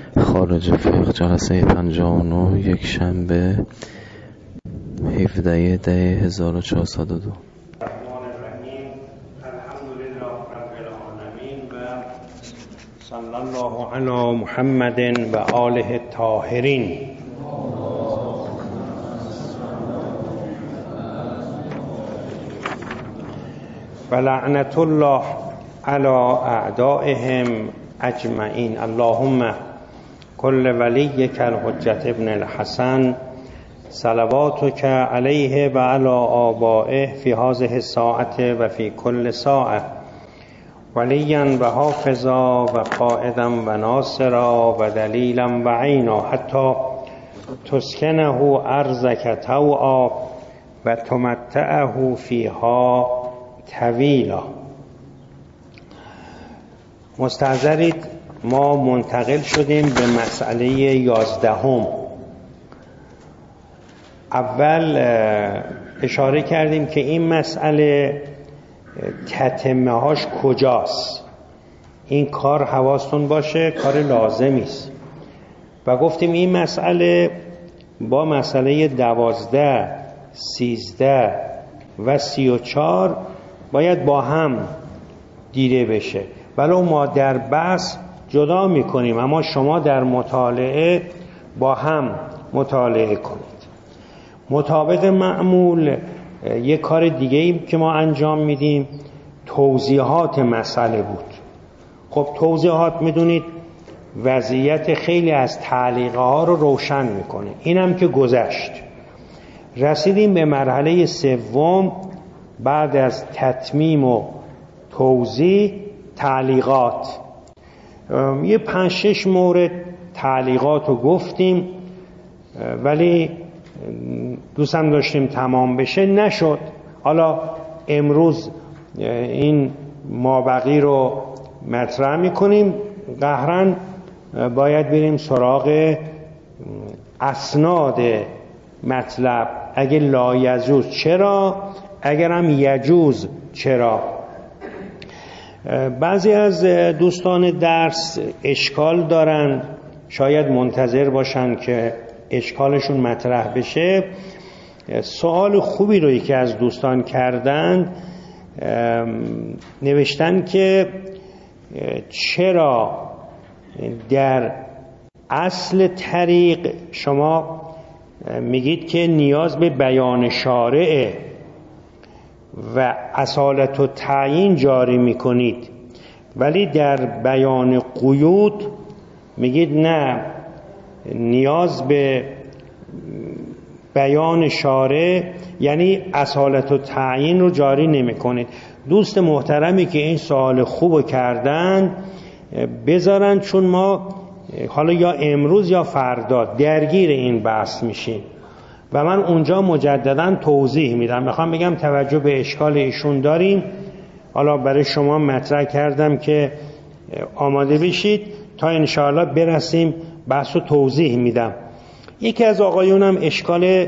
خارج فقه جلسه 59 یک شنبه 17/10/1402. صلی الله علی محمد و آله الطاهرین. و لعنت الله علی اعدائهم اجمعین. اللهم کل ولیک الحجة ابن الحسن صلواتک علیه و علی آبائه فی هذه الساعة و فی کل ساعة ولیا و حافظا و قائدا و ناصرا و دلیلا و عینا حتی تسکنه ارضک طوعا و تمتعه فیها طویلا. مستحضرید، ما منتقل شدیم به مسئله 11. اول اشاره کردیم که این مسئله تتمه هاش کجاست. این کار حواستون باشه، کار لازمی است. و گفتیم این مسئله با مسئله 12 13 و 34 باید با هم دیده بشه. ولو ما در بحث جدا میکنیم، اما شما در مطالعه با هم مطالعه کنید. مطابق معمول یک کار دیگه ای که ما انجام میدیم توضیحات مسئله بود. خب توضیحات میدونید وضعیت خیلی از تعلیقه ها رو روشن میکنه. اینم که گذشت، رسیدیم به مرحله 3 بعد از تتمیم و توضیح تعلیقات. یه 5-6 مورد تعلیقات رو گفتیم، ولی دوستم داشتیم تمام بشه، نشد. حالا امروز این مابقی رو مطرح میکنیم. قهرن باید بریم سراغ اسناد مطلب. اگه لا یجوز چرا، اگر هم یجوز چرا. بعضی از دوستان درس اشکال دارن، شاید منتظر باشن که اشکالشون مطرح بشه. سوال خوبی رو یکی از دوستان کردن، نوشتن که چرا در اصل طریق شما میگید که نیاز به بیان شارع و اصالت و تعیین جاری میکنید، ولی در بیان قیود میگید نه، نیاز به بیان شارع یعنی اصالت و تعیین رو جاری نمی کنید. دوست محترمی که این سوال خوب کردن بذارن، چون ما حالا یا امروز یا فردا درگیر این بحث میشیم و من اونجا مجددا توضیح میدم. میخوام بگم توجه به اشکال ایشون داریم. حالا برای شما مطرح کردم که آماده بشید تا انشاءالله برسیم بحث رو توضیح میدم. یکی از آقایونم اشکال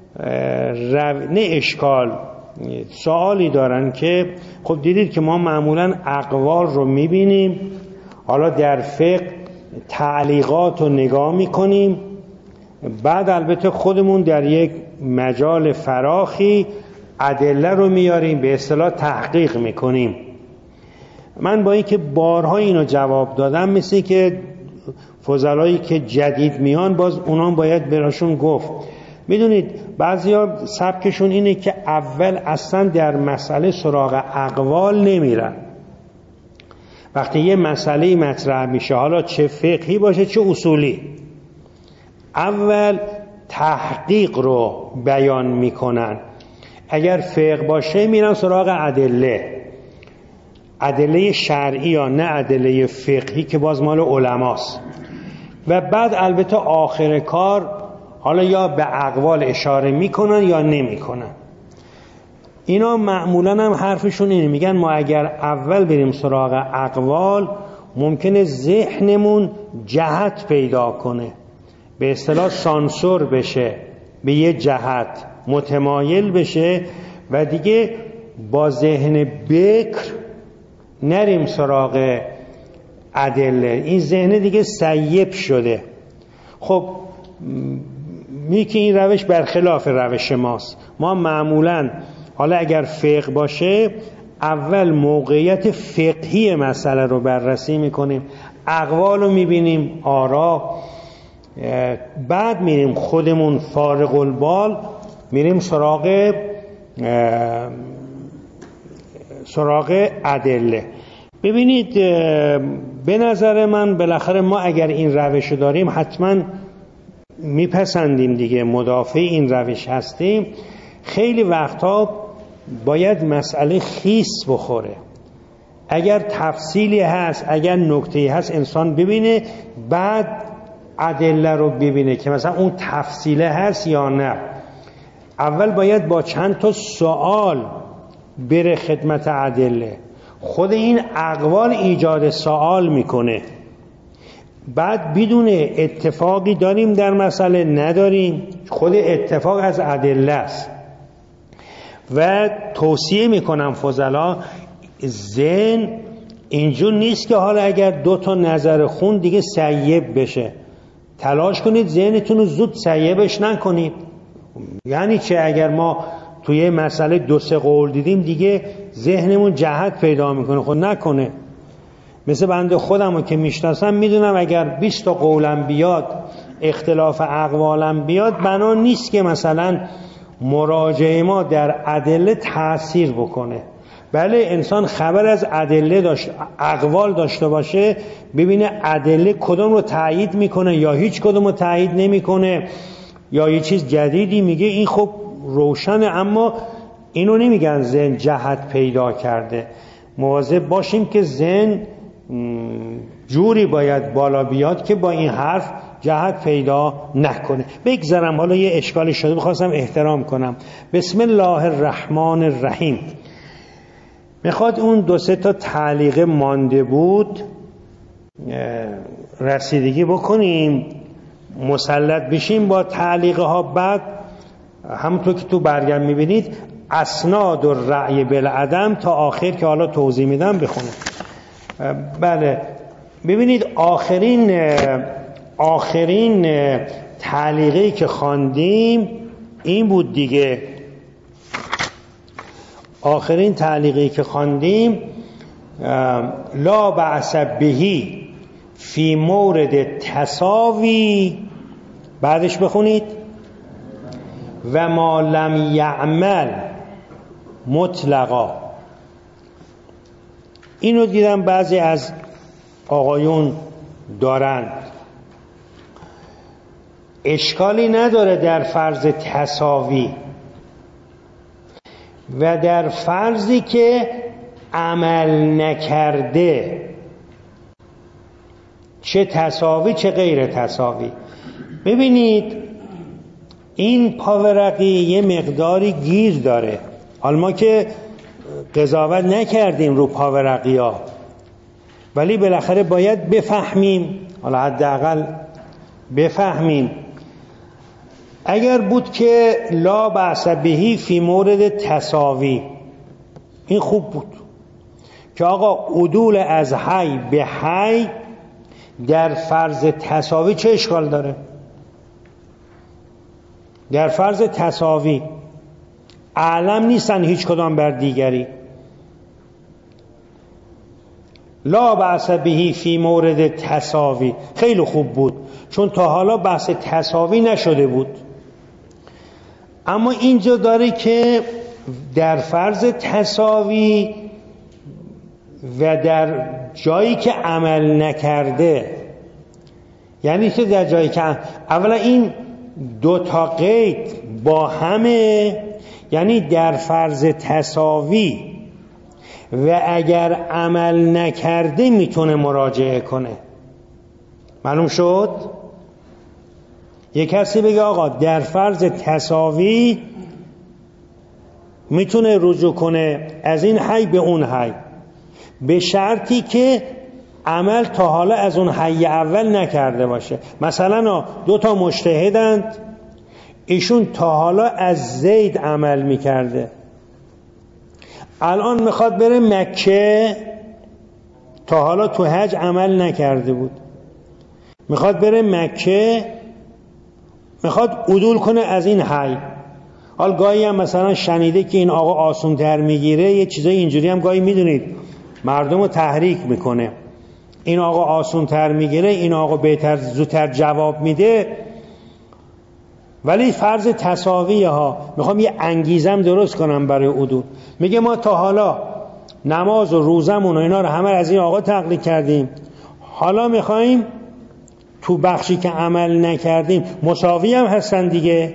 سوالی دارن که خب دیدید که ما معمولا اقوال رو میبینیم، حالا در فقه تعلیقات رو نگاه میکنیم، بعد البته خودمون در یک مجال فراخی ادله رو میاریم، به اصطلاح تحقیق میکنیم. من با اینکه بارها اینو جواب دادم، مثل که فضلایی که جدید میان باز اونام باید براشون گفت. میدونید بعضیا سبکشون اینه که اول اصلا در مسئله سراغ اقوال نمیرن. وقتی یه مسئله مطرح میشه، حالا چه فقهی باشه چه اصولی، اول تحقیق رو بیان میکنن. اگر فقه باشه میرن سراغ ادله شرعی یا نه ادله فقهی که باز مال علماست. و بعد البته آخر کار حالا یا به اقوال اشاره میکنن یا نمیکنن. اینا معمولا هم حرفشون اینه، میگن ما اگر اول بریم سراغ اقوال ممکنه ذهنمون جهت پیدا کنه، به اصطلاح سانسور بشه، به یه جهت متمایل بشه و دیگه با ذهن بکر نریم سراغ ادله. این ذهن دیگه سیب شده. خب میگه این روش برخلاف روش ماست. ما معمولا حالا اگر فقه باشه اول موقعیت فقهی مسئله رو بررسی میکنیم، اقوال رو میبینیم، آرا، بعد میریم خودمون فارغ البال میریم سراغ ادله. ببینید به نظر من بالاخره ما اگر این روش رو داریم حتما میپسندیم دیگه، مدافع این روش هستیم. خیلی وقتا باید مسئله خیس بخوره، اگر تفصیلی هست، اگر نکته‌ای هست انسان ببینه، بعد ادله رو ببینه که مثلا اون تفصیله هست یا نه. اول باید با چند تا سوال بره خدمت ادله. خود این اقوال ایجاد سوال میکنه. بعد بدونه اتفاقی داریم در مسئله نداریم، خود اتفاق از ادله است. و توصیه میکنم فضلا، ذهن اینجور نیست که حالا اگر 2 تا نظر خون دیگه سیب بشه. تلاش کنید ذهنتون رو زود سیبش نکنید. یعنی چه؟ اگر ما توی مسئله 2-3 قول دیدیم دیگه ذهنمون جهت پیدا میکنه. خود نکنه. مثل بنده خودمو که میشناسم میدونم اگر 20 تا قولم بیاد، اختلاف اقوالم بیاد، بنا نیست که مثلا مراجعه ما در ادله تأثیر بکنه. بله انسان خبر از ادله اقوال داشته باشه، ببینه ادله کدوم رو تایید میکنه یا هیچ کدوم رو تایید نمیکنه، یا یه چیز جدیدی میگه، این خب روشنه. اما اینو نمیگن ذهن جهت پیدا کرده. مواظب باشیم که ذهن جوری باید بالا بیاد که با این حرف جهت پیدا نکنه. بگذارم حالا یه اشکالی شده بخواستم احترام کنم. بسم الله الرحمن الرحیم. میخواد اون 2-3 تا تعلیقه مانده بود رسیدگی بکنیم، مسلط بشیم با تعلیقه ها. بعد همونطور که تو برگم میبینید اسناد و رأی بالعدم تا آخر که حالا توضیح میدم بخونم. بله ببینید آخرین تعلیقی که خواندیم این بود دیگه. آخرین تعلیقی که خواندیم لا بأس بهی فی مورد تساوی، بعدش بخونید و ما لم یعمل مطلقا. اینو دیدم بعضی از آقایون دارند. اشکالی نداره در فرض تساوی و در فرضی که عمل نکرده، چه تساوی چه غیر تساوی. ببینید این پاورقی یه مقداری گیر داره. حالا ما که قضاوت نکردیم رو پاورقی ها، ولی بالاخره باید بفهمیم، حالا حداقل بفهمیم. اگر بود که لا بأس بهی فی مورد تساوی، این خوب بود که آقا عدول از حی به حی در فرض تساوی چه اشکال داره؟ در فرض تساوی اعلم نیستن هیچ کدام بر دیگری. لا بأس بهی فی مورد تساوی خیلی خوب بود، چون تا حالا بحث تساوی نشده بود. اما اینجا داره که در فرض تساوی و در جایی که عمل نکرده، یعنی که در جایی که اولا این 2 تا قید با همه، یعنی در فرض تساوی و اگر عمل نکرده میتونه مراجعه کنه. معلوم شد؟ یک کسی بگه آقا در فرض تساوی میتونه رجوع کنه از این حی به اون حی، به شرطی که عمل تا حالا از اون حی اول نکرده باشه. مثلا 2 تا مجتهدند، ایشون تا حالا از زید عمل میکرده، الان میخواد بره مکه، تا حالا تو حج عمل نکرده بود، میخواد بره مکه، میخواد عدول کنه از این حی. حال گاهی هم مثلا شنیده که این آقا آسون تر میگیره، یه چیزای اینجوری هم گاهی میدونید مردم رو تحریک میکنه، این آقا آسون تر میگیره، این آقا بهتر زودتر جواب میده. ولی فرض تساویه ها، میخوام یه انگیزم درست کنم برای عدول. میگه ما تا حالا نماز و روزمون و اینا رو همه از این آقا تقلید کردیم، حالا میخوایم تو بخشی که عمل نکردیم، مساوی هم هستن دیگه،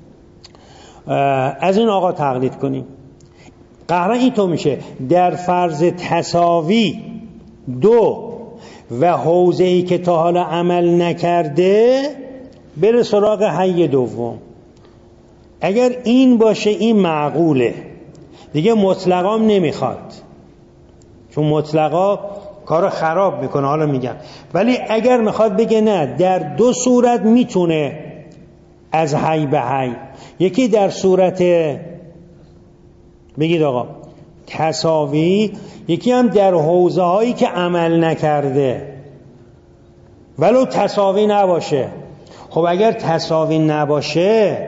از این آقا تقلید کنیم. قهرا این تو میشه در فرض تساوی دو و حوزه‌ای که تا حالا عمل نکرده بره سراغ حی دوم. اگر این باشه این معقوله دیگه، مطلقا نمیخواد، چون مطلقا کارو خراب میکنه. حالا میگم ولی اگر میخواد بگه نه، در دو صورت میتونه از حی به حی، یکی در صورت بگید آقا تساوی، یکی هم در حوزه هایی که عمل نکرده ولو تساوی نباشه. خب اگر تساوی نباشه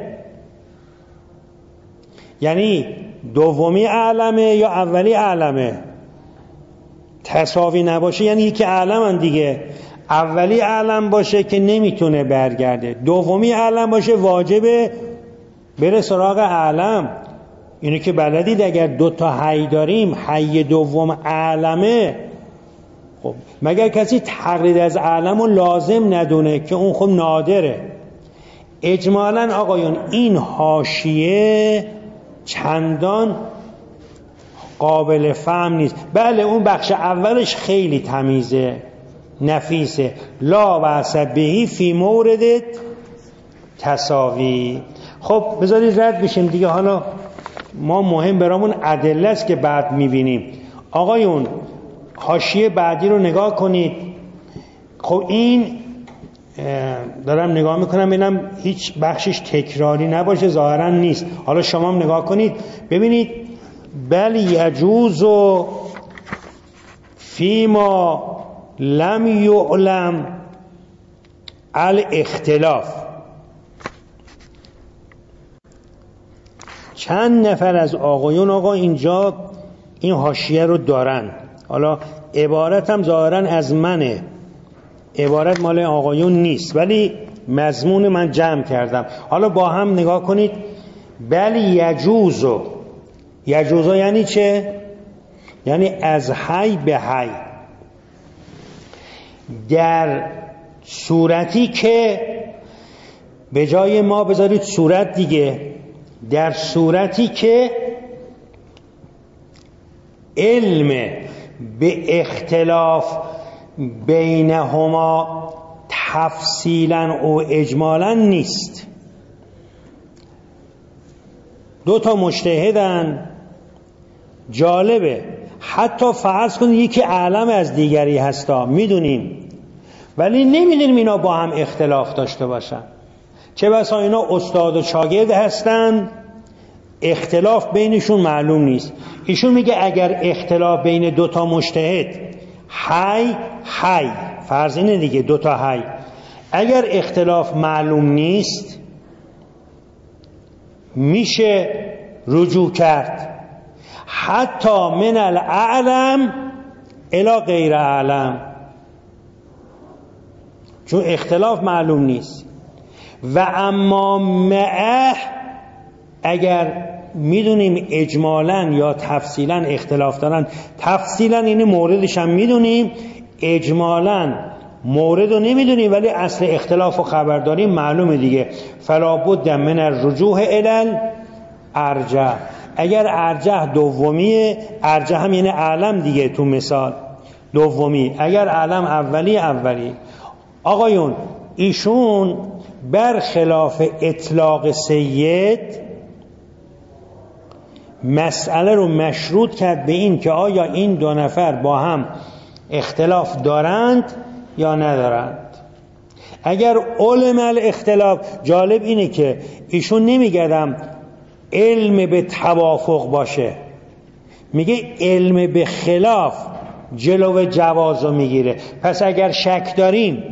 یعنی دومی اعلمه یا اولی اعلمه؟ تساوی نباشه یعنی یکی اعلمن دیگه، اولی اعلم باشه که نمیتونه برگرده، دومی اعلم باشه واجبه بره سراغ اعلم. اینو که بلدید اگر دو تا حی داریم، حی دوم اعلمه، خب مگر کسی تقلید از اعلم رو لازم ندونه که اون خب نادره. اجمالاً آقایون این حاشیه چندان قابل فهم نیست. بله اون بخش اولش خیلی تمیزه نفیسه، لا بأس بهی فی مورد تساوی. خب بذارید رد بشیم دیگه، حالا ما مهم برامون ادله است که بعد میبینیم. آقایون حاشیه بعدی رو نگاه کنید. خب این دارم نگاه میکنم ببینم هیچ بخشش تکراری نباشه، ظاهرا نیست. حالا شما هم نگاه کنید ببینید. بل یجوز فیما لم یعلم الاختلاف. چند نفر از آقایون آقا اینجا این حاشیه رو دارن، حالا عبارت هم ظاهرا از منه، عبارت مال آقایون نیست ولی مضمون من جمع کردم. حالا با هم نگاه کنید. بل یجوزو، یجوزو یعنی چه؟ یعنی از حی به حی، در صورتی که به جای ما بذارید صورت دیگه، در صورتی که علم به اختلاف بینهما تفصیلا و اجمالا نیست. دو تا مجتهدن، جالبه حتی فرض کنید یکی اعلم از دیگری هستا، میدونیم ولی نمیدونیم اینا با هم اختلاف داشته باشن. چه بسا اینا استاد و شاگرد هستن، اختلاف بینشون معلوم نیست. ایشون میگه اگر اختلاف بین دو تا مجتهد حی فرض اینه دیگه، دو تا حی، اگر اختلاف معلوم نیست میشه رجوع کرد حتی من الاعلم الی غیر اعلم، چون اختلاف معلوم نیست. و اما معه، اگر میدونیم اجمالاً یا تفصیلاً اختلاف دارن، تفصیلاً این موردش هم میدونیم، اجمالاً مورد رو نمیدونیم ولی اصل اختلاف و خبر داریم معلومه دیگه. فلا بد من الرجوع الی ارجح. اگر ارجح دومیه، ارجح هم یعنی اعلم دیگه، تو مثال دومی، اگر اعلم اولی. آقایون ایشون برخلاف اطلاق سید مسئله رو مشروط کرد به این که آیا این دو نفر با هم اختلاف دارند یا ندارند. اگر علم الاختلاف، جالب اینه که ایشون نمیگردم علم به توافق باشه، میگه علم به خلاف جلو جواز رو میگیره. پس اگر شک داریم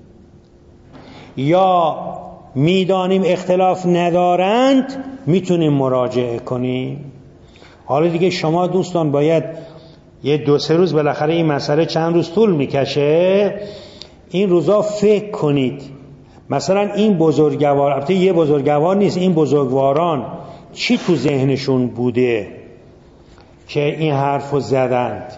یا میدانیم اختلاف ندارند میتونیم مراجعه کنیم. حالا دیگه شما دوستان باید یه 2-3 روز، بالاخره این مسئله چند روز طول میکشه، این روزا فکر کنید مثلا این بزرگوار، البته یه بزرگوار نیست، این بزرگواران چی تو ذهنشون بوده که این حرفو زدند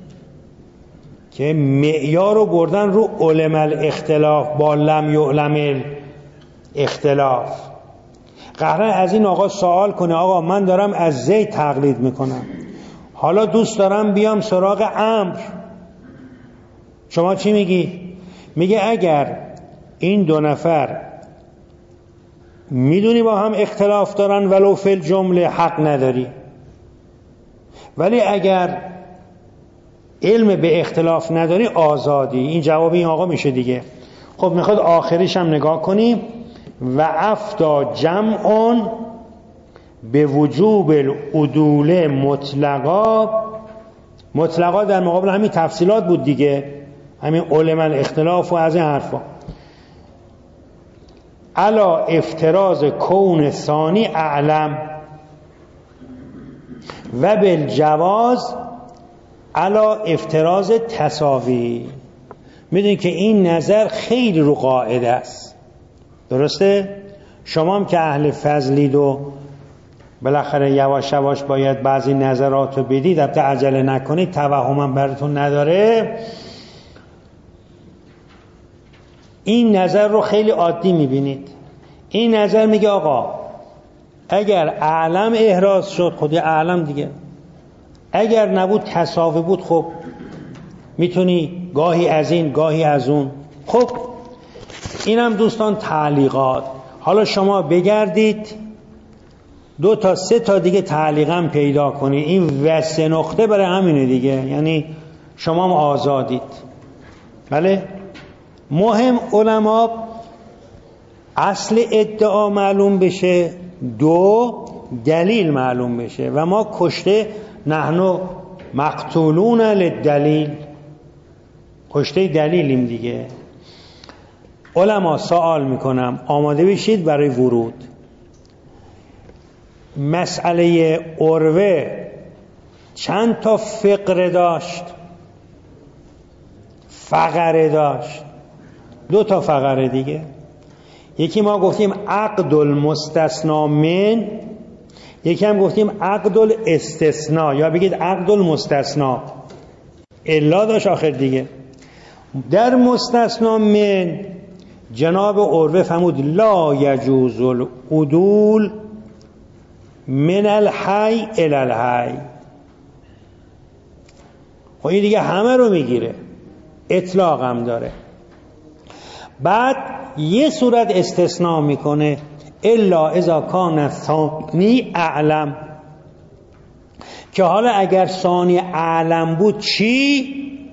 که معیار رو بردن رو علم الاختلاف با لم یعلم الاختلاف. قراره از این آقا سوال کنه آقا من دارم از زید تقلید میکنم، حالا دوست دارم بیام سراغ عمرو، شما چی میگی؟ میگه اگر این 2 نفر میدونی با هم اختلاف دارن ولو فی الجمله حق نداری، ولی اگر علم به اختلاف نداری آزادی. این جواب این آقا میشه دیگه. خب میخواد آخریش هم نگاه کنیم. و افتا جمعون به وجوب العدول مطلقا در مقابل همین تفصیلات بود دیگه، همین علم الاختلاف و از این حرفا. علا افتراض کون ثانی اعلم و بالجواز علا افتراض تساوی. میدونید که این نظر خیلی رو قاعده است، درسته؟ شما هم که اهل فضلید و بالاخره یواش یواش باید بعضی نظرات رو بدید، البته عجله نکنید، توهمم براتون نداره. این نظر رو خیلی عادی میبینید. این نظر میگه آقا اگر اعلم احراز شد، خود اعلم دیگه، اگر نبود تساوی بود، خب میتونی گاهی از این گاهی از اون. خب اینم دوستان تعلیقات. حالا شما بگردید 2 تا 3 تا دیگه تعلیقم پیدا کنید. این و 3 نقطه برای همینه دیگه، یعنی شما هم آزادید. بله مهم علما اصل ادعا معلوم بشه، 2 دلیل معلوم بشه. و ما کشته نحنو مقتولون للدلیل، کشته دلیلیم دیگه. علما سوال میکنم، آماده بشید برای ورود. مسئله عروه چند تا فقره داشت؟ فقره داشت، 2 تا فقره دیگه. یکی ما گفتیم عقد المستثنا من، یکی هم گفتیم عقد الاستثناء، یا بگید عقد المستثنا. الا داشت آخر دیگه. در مستثنا من جناب عروه فرمود لا یجوز العدول من الحی الی الحی. خب این دیگه همه رو میگیره، اطلاق هم داره. بعد یه صورت استثناء میکنه، الا اذا کان ثانی اعلم، که حالا اگر ثانی اعلم بود چی؟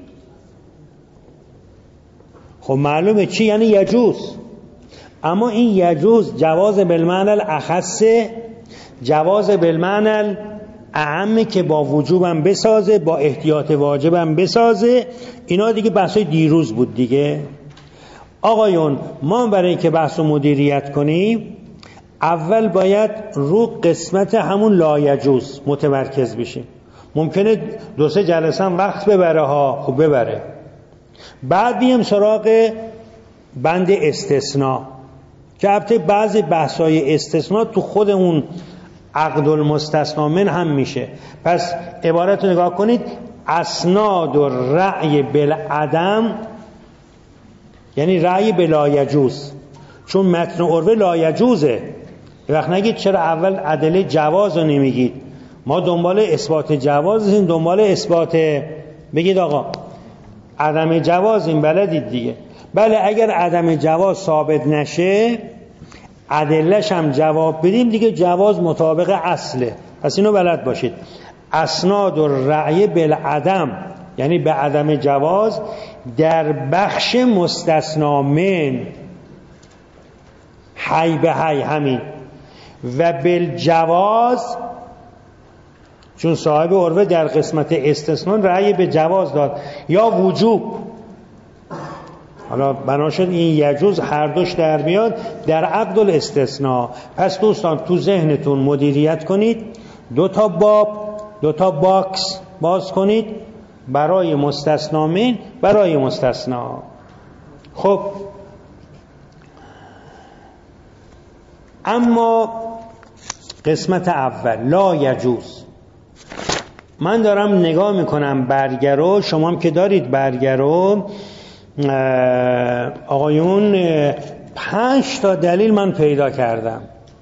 خب معلومه چی، یعنی یجوز. اما این یجوز جواز بالمعنی الاخص، جواز بالمعنی الاعم که با وجوبم بسازه، با احتیاط واجبم بسازه. اینا دیگه بحثای دیروز بود دیگه. آقایون ما برای اینکه بحث رو مدیریت کنیم اول باید رو قسمت همون لایجوز متمرکز بشیم. ممکنه 2-3 جلسه هم وقت ببره ها، خب ببره. بعد بیم سراغ بند استثناء که البته بعضی بحثای استثناء تو خود اون عقد المستثنا من هم میشه. پس عبارت رو نگاه کنید، اسناد و رأی بالعدم یعنی رأی بلا یجوز، چون متن عروه لا یجوزه. وقت نگید چرا اول ادله جواز رو نمیگید، ما دنبال اثبات جواز هستیم، دنبال اثبات، بگید آقا عدم جواز این بلدید دیگه. بله اگر عدم جواز ثابت نشه ادله‌ش هم جواب بدیم دیگه، جواز مطابق اصله. پس اینو بلد باشید. اسناد و رأی بالعدم یعنی به عدم جواز در بخش مستثنا من، حی به حی همین، و بالجواز چون صاحب عروه در قسمت استثناء رأی به جواز داد یا وجوب. حالا بنا شد این یجوز هر دوش در میاد در عقد الاستثناء. پس دوستان تو ذهنتون مدیریت کنید، 2 تا باب، 2 تا باکس باز کنید برای مستثنا من، برای مستثنا. خب اما قسمت اول لا یجوز، من دارم نگاه میکنم برگه رو، شما هم که دارید برگه رو، آقایون 5 تا دلیل من پیدا کردم،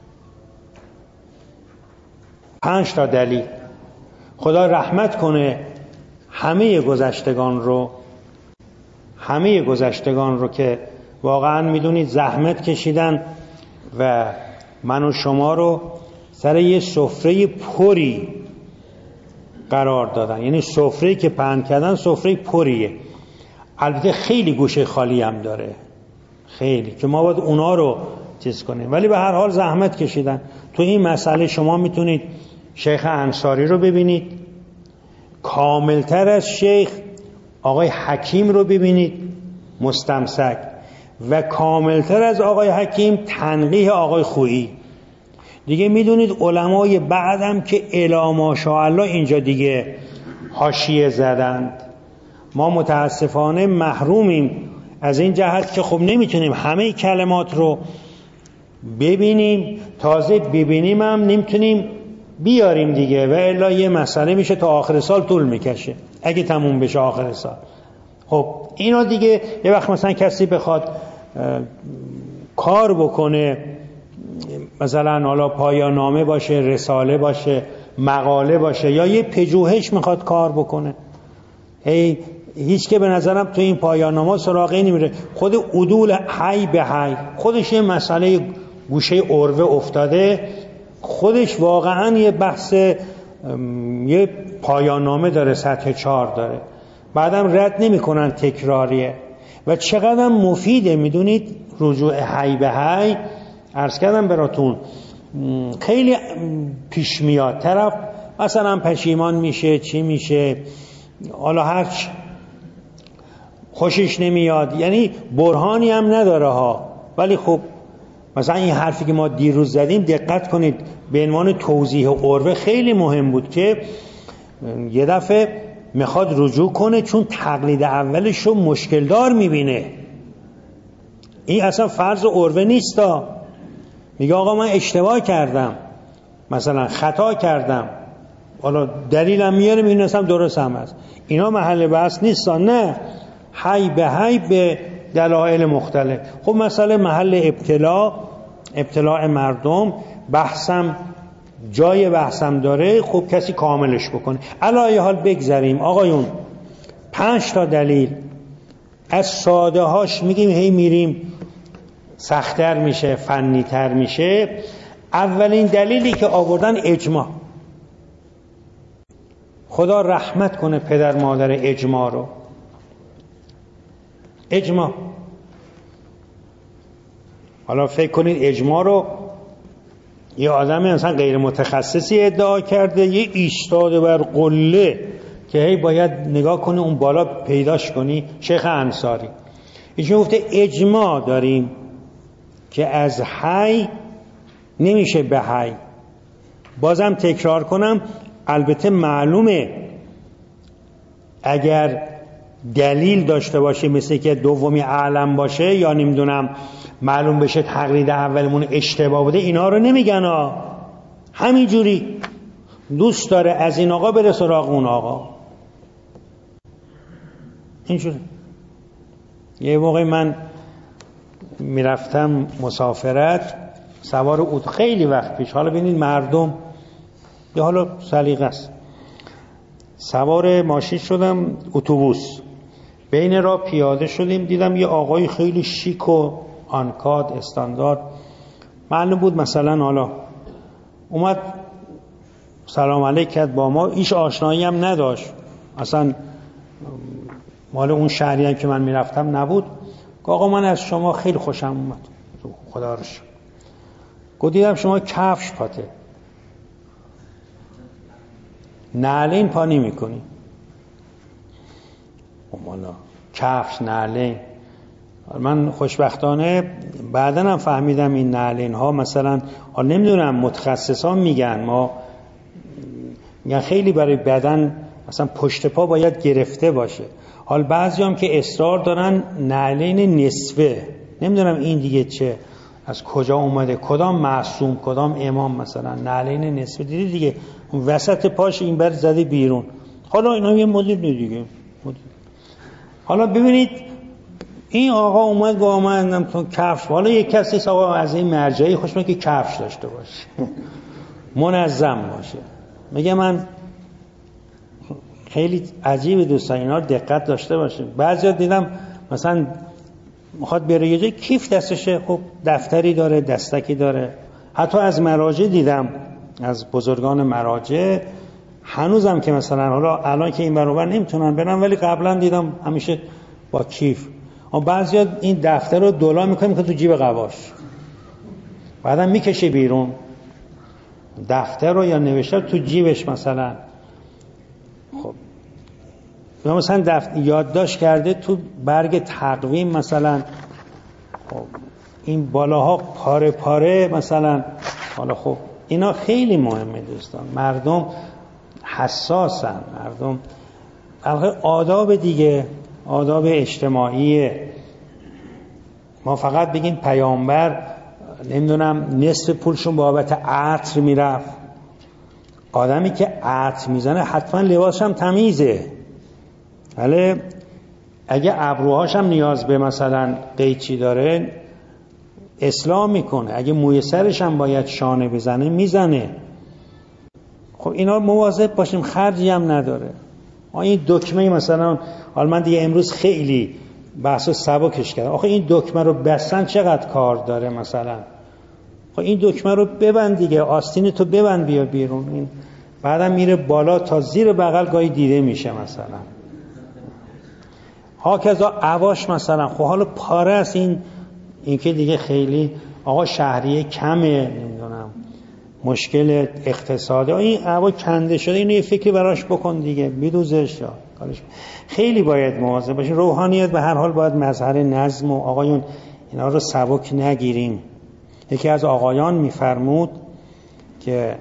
5 تا دلیل. خدا رحمت کنه همه گذشتگان رو که واقعا میدونید زحمت کشیدن و من و شما رو سر یه سفره پری قرار دادن. یعنی سفره‌ای که پهن کردن سفره پریه. البته خیلی گوشه خالی هم داره، خیلی، که ما باید اونا رو چیز کنیم، ولی به هر حال زحمت کشیدن. تو این مسئله شما میتونید شیخ انصاری رو ببینید، کاملتر از شیخ آقای حکیم رو ببینید مستمسک، و کاملتر از آقای حکیم تنقیح آقای خویی. دیگه میدونید علمای بعدم که الا ماشاءالله اینجا دیگه حاشیه زدند. ما متاسفانه محرومیم از این جهت که خب نمیتونیم همه کلمات رو ببینیم، تازه ببینیم هم نمیتونیم بیاریم دیگه، و الا یه مسئله میشه تا آخر سال طول میکشه اگه تموم بشه آخر سال. خب اینا دیگه یه وقت مثلا کسی بخواد کار بکنه، مثلا حالا پایان نامه باشه، رساله باشه، مقاله باشه، یا یه پژوهش میخواد کار بکنه، هیچ که به نظرم تو این پایان نامه سراغی نمیره. خود عدول حی به حی خودش یه مسئله گوشه عروه افتاده، خودش واقعا یه بحث، یه پایان نامه داره، سطح 4 داره، بعدم رد نمی کنن، تکراریه و چقدر مفیده. میدونید رجوع حی به حی عرض کردم براتون، خیلی پیش میاد طرف مثلا پشیمان میشه، چی میشه، حالا هرچ خوشش نمیاد، یعنی برهانی هم نداره ها، ولی خب مثلا این حرفی که ما دیروز زدیم دقت کنید به عنوان توضیح عروه خیلی مهم بود که یه دفعه میخواد رجوع کنه چون تقلید اولش رو مشکل دار میبینه. این اصلا فرض عروه نیستا. میگه آقا من اشتباه کردم، مثلا خطا کردم، حالا دلیلم میاره میدونستم درست هم هست، اینا محل بحث نیستان. نه، حی به حی به دلایل مختلف. خب مسئله محل ابتلاع مردم، بحثم جای بحثم داره، خب کسی کاملش بکنه. علی حال بگذاریم آقایون، 5 تا دلیل از ساده هاش میگیم هی میریم سخت‌تر میشه، فنی‌تر میشه. اولین دلیلی که آوردن اجماع. خدا رحمت کنه پدر مادر اجماع رو. اجماع، حالا فکر کنید اجماع رو یه آدمی مثلا غیر متخصصی ادعا کرده، یه ایستاده بر قله که هی باید نگاه کنه اون بالا پیداش کنی، شیخ انصاری ایشون گفته اجماع داریم که از حی نمیشه به حی. بازم تکرار کنم، البته معلومه اگر دلیل داشته باشه مثل که دومی اعلم باشه یا نمیدونم معلوم بشه تقلید اولمون اشتباه بوده، اینا رو نمیگن ها، همینجوری دوست داره از این آقا بره سراغ اون آقا، اینجوری. یه موقع من میرفتم مسافرت سوار اوت، خیلی وقت پیش، حالا ببینید مردم یا حالا سلیقه است، سوار ماشین شدم اتوبوس، بین راه پیاده شدیم، دیدم یه آقای خیلی شیک و آنکاد استاندارد، معلوم بود مثلا حالا اومد سلام علیک کرد با ما، ایش آشنایی هم نداشت، اصلا مال اون شهری هم که من میرفتم نبود. آقا من از شما خیلی خوشم اومد، خدا رو شکر. گفت دیدم شما کفش پاته. نعلین پا نمی کنی. مالا کفش، نعلین. من خوشبختانه بعداً هم فهمیدم این نعلین ها مثلا نمیدونم متخصصان میگن خیلی برای بدن مثلا پشت پا باید گرفته باشه. حال بعضی هم که اصرار دارن نعلین نصفه. نمیدونم این دیگه چه، از کجا اومده، کدام معصوم کدام امام مثلا نعلین نصفه دیدی دیگه وسط پاش این بر زده بیرون. حالا اینا یه مدل دیگه. حالا ببینید این آقا اومد با من تو کفش. حالا یک کسی آقا از این مرجعی خوش میاد که کفش داشته باشه منظم باشه. میگه من خیلی عجیبه دوستان اینا رو دقت داشته باشه. بعضیا دیدم مثلا میخواد بره یه جای کیف دستشه، خب دفتری داره، دستکی داره. حتی از مراجع دیدم، از بزرگان مراجع هنوزم که مثلا حالا الان که این برابر نمیتونن برن ولی قبلا دیدم همیشه با کیف. بعضیا این دفتر رو دولا میکنه تو جیب قباش، بعدم میکشه بیرون دفتر رو یا نوشته تو جیبش مثلا. خب یا مثلا یادداشت کرده تو برگ تقویم مثلا. خب این بالاها پاره پاره مثلا. حالا خب اینا خیلی مهمه دوستان. مردم حساسن، مردم آداب دیگه، آداب اجتماعی. ما فقط بگیم پیامبر نمیدونم نصف پولشون بابت عطر میرفت. آدمی که عطر میزنه حتما لباسش هم تمیزه، ولی اگه ابروهاش هم نیاز به مثلا قیچی داره اصلاح میکنه، اگه موی سرش هم باید شانه بزنه میزنه. خب اینا مواظب باشیم، خرجی هم نداره. این دکمه مثلا حالا من دیگه امروز خیلی بحثو سبکش کردم. آخه این دکمه رو بستن چقدر کار داره مثلا. خب این دکمه رو ببند دیگه، آستین تو ببند بیا بیرون. این بعدم میره بالا تا زیر بغل گاهی دیده میشه مثلا. هاکذا عواش مثلا. خب حالا پاره است این که دیگه خیلی آقا شهریه کمه، نمیدونم مشکل اقتصادی، این عوا کنده شده، اینو یه فکری براش بکن دیگه، بدوزش. خیلی باید مواظب باشیم. روحانیت به هر حال باید مظهر نظم و آقایون اینا رو سبک نگیریم. یکی از آقایان میفرمود که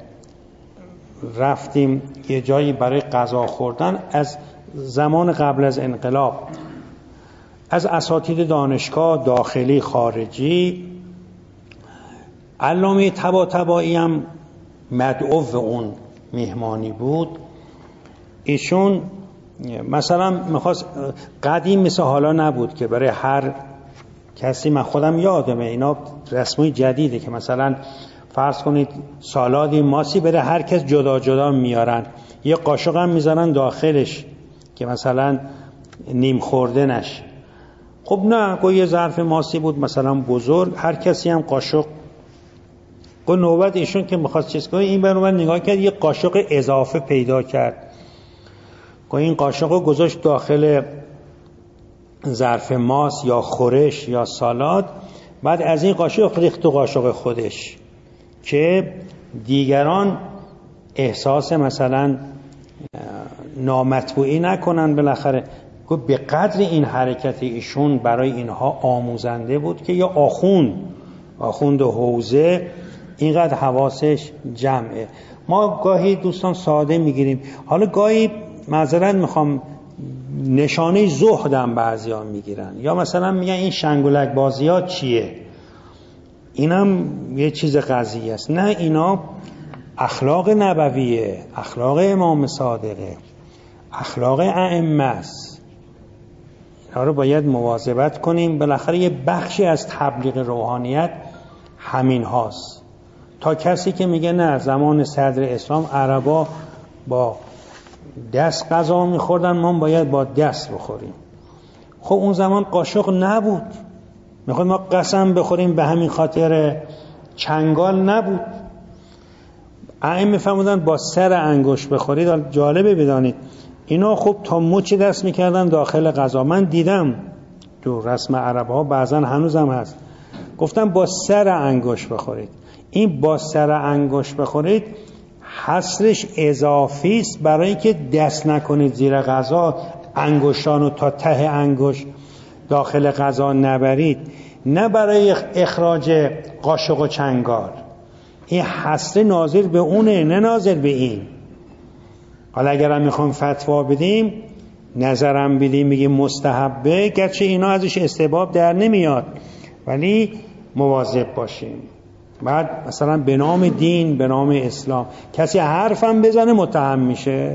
رفتیم یه جایی برای غذا خوردن، از زمان قبل از انقلاب از اساتید دانشگاه داخلی خارجی، علامه طباطبایی هم مدعو اون مهمانی بود. ایشون مثلا میخواست، قدیم مثل حالا نبود که برای هر کسی، من خودم یادمه اینا رسمی جدیده که مثلا فرض کنید سالادی ماسی برای هر کس جدا جدا میارن، یه قاشق هم میذارن داخلش که مثلا نیم خورده نشه. خب نه، یه ظرف ماسی بود مثلا بزرگ، هر کسی هم قاشق. نوبت ایشون که میخواست چیز کنه، این برای نگاه کرد یه قاشق اضافه پیدا کرد، این قاشق رو گذاشت داخل ظرف ماس یا خورش یا سالاد، بعد از این قاشق ریخت تو قاشق خودش که دیگران احساس مثلا نامطبوعی نکنن. بالاخره به قدر این حرکت ایشون برای اینها آموزنده بود که یا آخوند و حوزه اینقدر حواسش جمعه. ما گاهی دوستان ساده میگیریم، حالا گاهی معذرت میخوام نشانه زهدم بعضیا میگیرن، یا مثلا میگن این شنگولک بازی ها چیه، اینم یه چیز قضیه است. نه، اینا اخلاق نبویه، اخلاق امام صادقه، اخلاق ائمه است. اینا رو باید مواظبت کنیم. بالاخره یه بخشی از تبلیغ روحانیت همین هاست. تا کسی که میگه نه زمان صدر اسلام عربا با دست غذا میخوردن، ما باید با دست بخوریم. خب اون زمان قاشق نبود، میخواد ما قسم بخوریم به همین خاطر چنگال نبود. ائمه فرمودن با سر انگشت بخورید. جالبه بدانید اینا خب تا مچ دست میکردن داخل غذا. من دیدم تو رسم عرب ها بعضا هنوزم هست، گفتم با سر انگشت بخورید. این با سر انگشت بخورید حصرش اضافی است برای اینکه دست نکنید زیر غذا، انگشتانو تا ته انگشت داخل غذا نبرید، نه برای اخراج قاشق و چنگال. این حصر ناظر به اونه، نه ناظر به این. حالا اگر هم میخوام فتوا بدیم، نظرم بدیم، میگیم مستحبه، گرچه اینا ازش استحباب در نمیاد، ولی مواظب باشیم. بعد مثلا به نام دین، به نام اسلام کسی حرفم بزنه متهم میشه.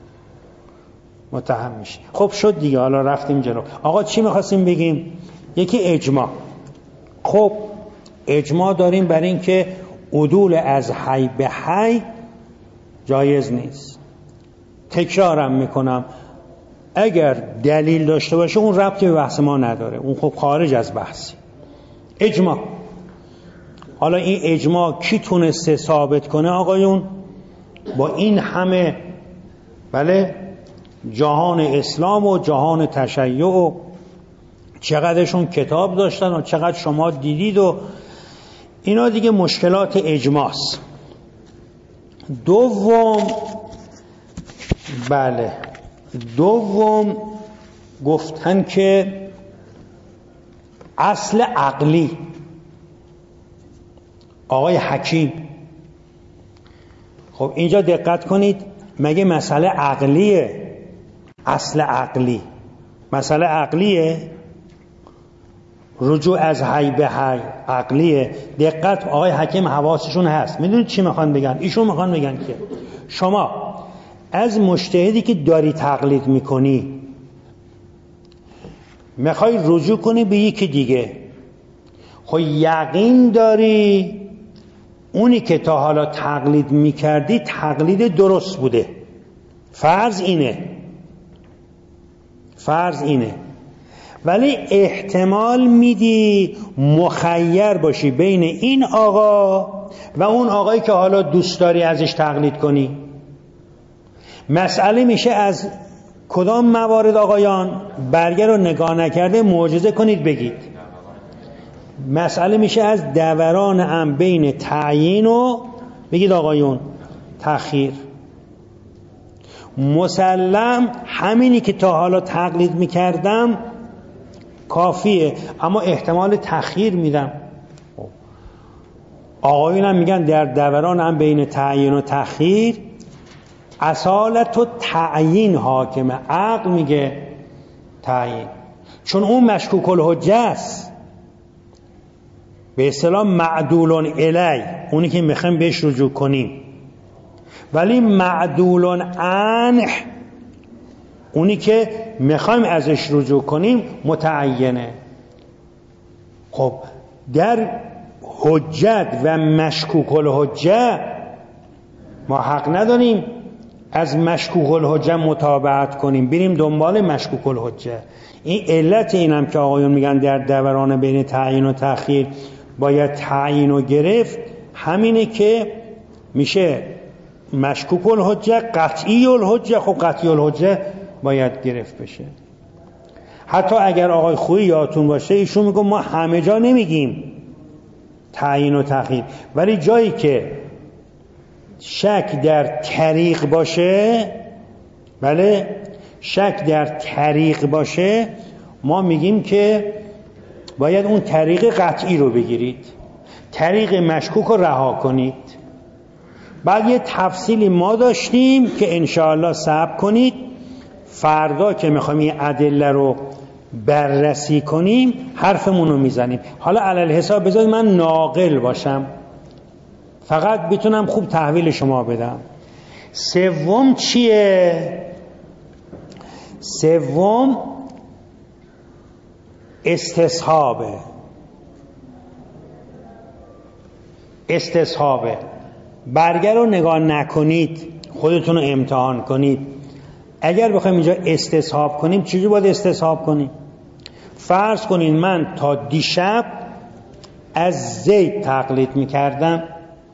خب شد دیگه، حالا رفتیم جلو. آقا چی میخواستیم بگیم؟ یکی اجماع. خب اجماع داریم بر این که عدول از حی به حی جایز نیست. تکرارم میکنم، اگر دلیل داشته باشه اون ربطی به بحث ما نداره، اون خب خارج از بحثی. اجماع. حالا این اجماع کی تونسته ثابت کنه آقایون؟ با این همه بله جهان اسلام و جهان تشیع و چقدرشون کتاب داشتن و چقدر شما دیدید و اینا دیگه مشکلات اجماعست. دوم گفتن که اصل عقلی. آقای حکیم خب اینجا دقت کنید، مگه مسئله عقلیه؟ اصل عقلی مسئله عقلیه؟ رجوع از حی به حی عقلیه؟ دقت، آقای حکیم حواسشون هست. میدونید چی میخوان بگن؟ ایشون میخوان بگن که شما از مجتهدی که داری تقلید میکنی میخوای رجوع کنی به یکی دیگه، خب یقین داری اونی که تا حالا تقلید میکردی تقلید درست بوده. فرض اینه، ولی احتمال میدی مخیر باشی بین این آقا و اون آقایی که حالا دوست داری ازش تقلید کنی. مسئله میشه از کدام موارد آقایان؟ برگه رو نگاه نکرده معجزه کنید بگید. مسئله میشه از دوران هم بین تعیین و بگید آقایون تأخیر. مسلم همینی که تا حالا تقلید میکردم کافیه، اما احتمال تأخیر میدم. آقایون هم میگن در دوران هم بین تعیین و تأخیر اصالت و تعیین حاکمه. عقل میگه تعیین، چون اون مشکوک الحجه است، به اصطلاح معدول الی، اونی که میخوایم بهش رجوع کنیم. ولی معدول عنه، اونی که میخوایم ازش رجوع کنیم متعینه. خب در حجت و مشکوک الحجه ما حق نداریم از مشکوک الحجه متابعت کنیم، بریم دنبال مشکوک الحجه. این علت اینم که آقایون میگن در دوران بین تعیین و تأخیر باید تعیین و گرفت، همینه که میشه مشکوک الحجه، قطعی الحجه. خب قطعی الحجه باید گرفت بشه. حتی اگر آقای خویی یادتون باشه ایشون میگه ما همه جا نمیگیم تعیین و تأخیر، ولی جایی که شک در طریق باشه، بله شک در طریق باشه، ما میگیم که باید اون طریق قطعی رو بگیرید، طریق مشکوک رو رها کنید. بعد یه تفصیلی ما داشتیم که انشاءالله صبر کنید، فردا که میخوایم این ادله رو بررسی کنیم حرفمون رو میزنیم. حالا علی حساب بذارید من ناقل باشم، فقط بتونم خوب تحویل شما بدم. سوم چیه؟ سوم استصحابه. برگر رو نگاه نکنید، خودتون رو امتحان کنید. اگر بخوایم اینجا استصحاب کنیم چجوری باید استصحاب کنیم؟ فرض کنین من تا دیشب از زید تقلید میکردم،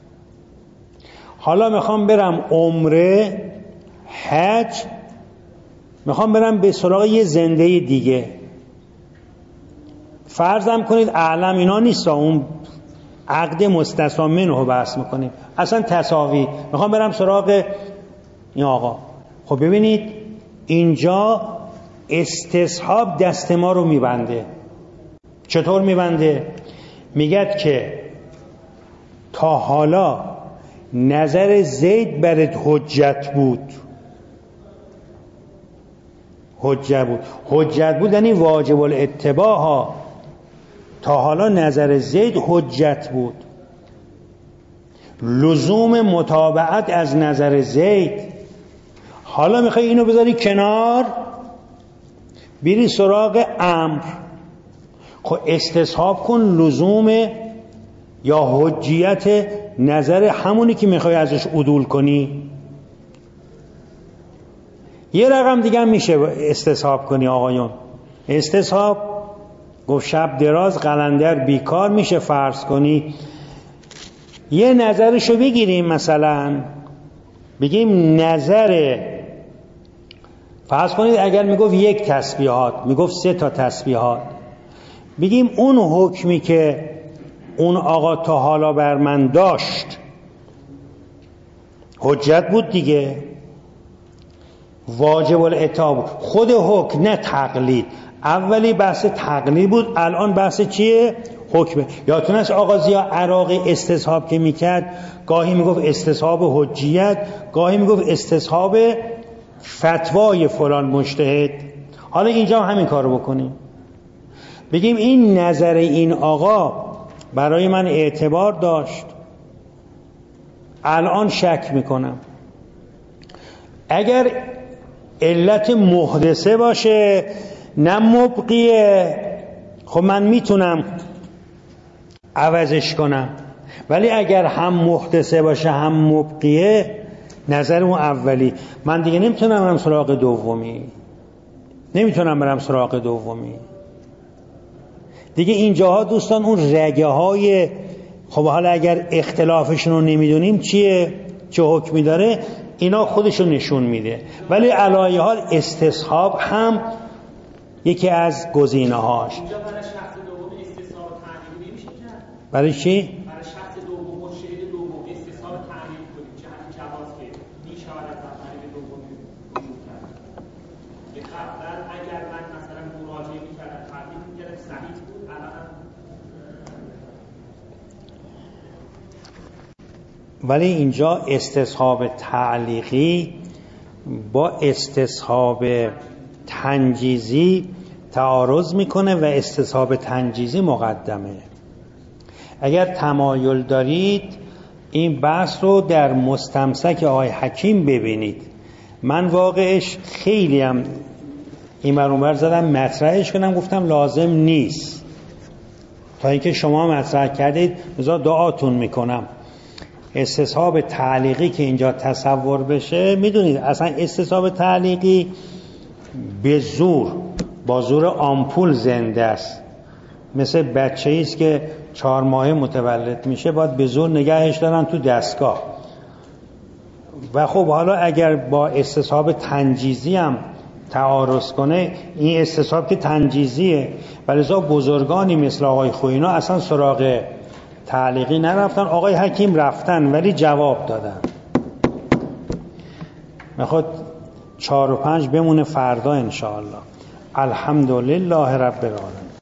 حالا میخوام برم عمره، حج، میخوام برم به سراغ یه زنده دیگه. فرضم کنید اعلم اینا نیست، اون عقد مستثنی منه بحث میکنیم، اصلا تساوی. میخوام برم سراغ این آقا. خب ببینید اینجا استصحاب دست ما رو میبنده. چطور میبنده؟ میگد که تا حالا نظر زید برات حجت بود. حجت بود یعنی واجب الاتباع ها. تا حالا نظر زید حجت بود، لزوم متابعت از نظر زید. حالا میخوای اینو بذاری کنار، بری سراغ امر. خب استصحاب کن لزوم یا حجیت نظر همونی که میخوای ازش عدول کنی. یه رقم دیگه هم میشه استصحاب کنی آقایون. استصحاب گفت شب دراز قلندر بیکار، میشه فرض کنی یه نظرشو بگیریم، مثلا بگیم نظر، فرض کنید اگر میگفت 1 تسبیحات، میگفت 3 تا تسبیحات، بگیم اون حکمی که اون آقا تا حالا بر من داشت حجت بود دیگه، واجب الاتباع خود حکم، نه تقلید. اولی بحث تقلید بود، الان بحث چیه؟ حکمه. یادتون است آقا ضیا عراقی استصحاب که میکرد گاهی میگفت استصحاب حجیت، گاهی میگفت استصحاب فتوای فلان مجتهد. حالا اینجا همین کارو بکنیم، بگیم این نظر این آقا برای من اعتبار داشت، الان شک میکنم. اگر علت محدثه باشه نه مبقیه، خب من میتونم عوضش کنم. ولی اگر هم محدثه باشه هم مبقیه، نظر اون اولی، من دیگه نمیتونم برم سراغ دومی. دیگه اینجاها دوستان اون رگه های، خب حالا اگر اختلافشون رو نمیدونیم چیه، چه حکمی داره، اینا خودشون نشون میده. ولی علی حال استصحاب هم یکی از گزینه‌هاش. اینجا برای شخص دوم استصحاب تعمیلی نمیشه کرد. برای چی؟ برای شخص دوم مجتهد دوم استصحاب تعمیل کنیم که همین جواز که میشود از طریق دوم وجود کرد. که قبلا اگر من مثلا مراجعه می‌کردم تعمیل می‌کردم صحیح بود، الان ولی اینجا استصحاب تعلیقی با استصحاب تنجیزی تعارض میکنه و استصحاب تنجیزی مقدمه. اگر تمایل دارید این بحث رو در مستمسک آقای حکیم ببینید. من واقعش خیلی هم این اونور زدم مطرحش کنم، گفتم لازم نیست تا اینکه شما مطرح کردید، بذار دعاتون میکنم. استصحاب تعلیقی که اینجا تصور بشه، میدونید اصلا استصحاب تعلیقی به زور، با زور آمپول زنده است. مثل بچه‌ای است که 4 ماهه متولد میشه، باید به زور نگهش دارن تو دستگاه. و خب حالا اگر با استصحاب تنجیزی هم تعارض کنه، این استصحاب که تنجیزیه، ولذا بزرگانی مثل آقای خوینا اصلا سراغ تعلیقی نرفتن. آقای حکیم رفتن ولی جواب دادن. میخواد 4 و 5 بمونه فردا انشاءالله. الحمدلله رب العالمین.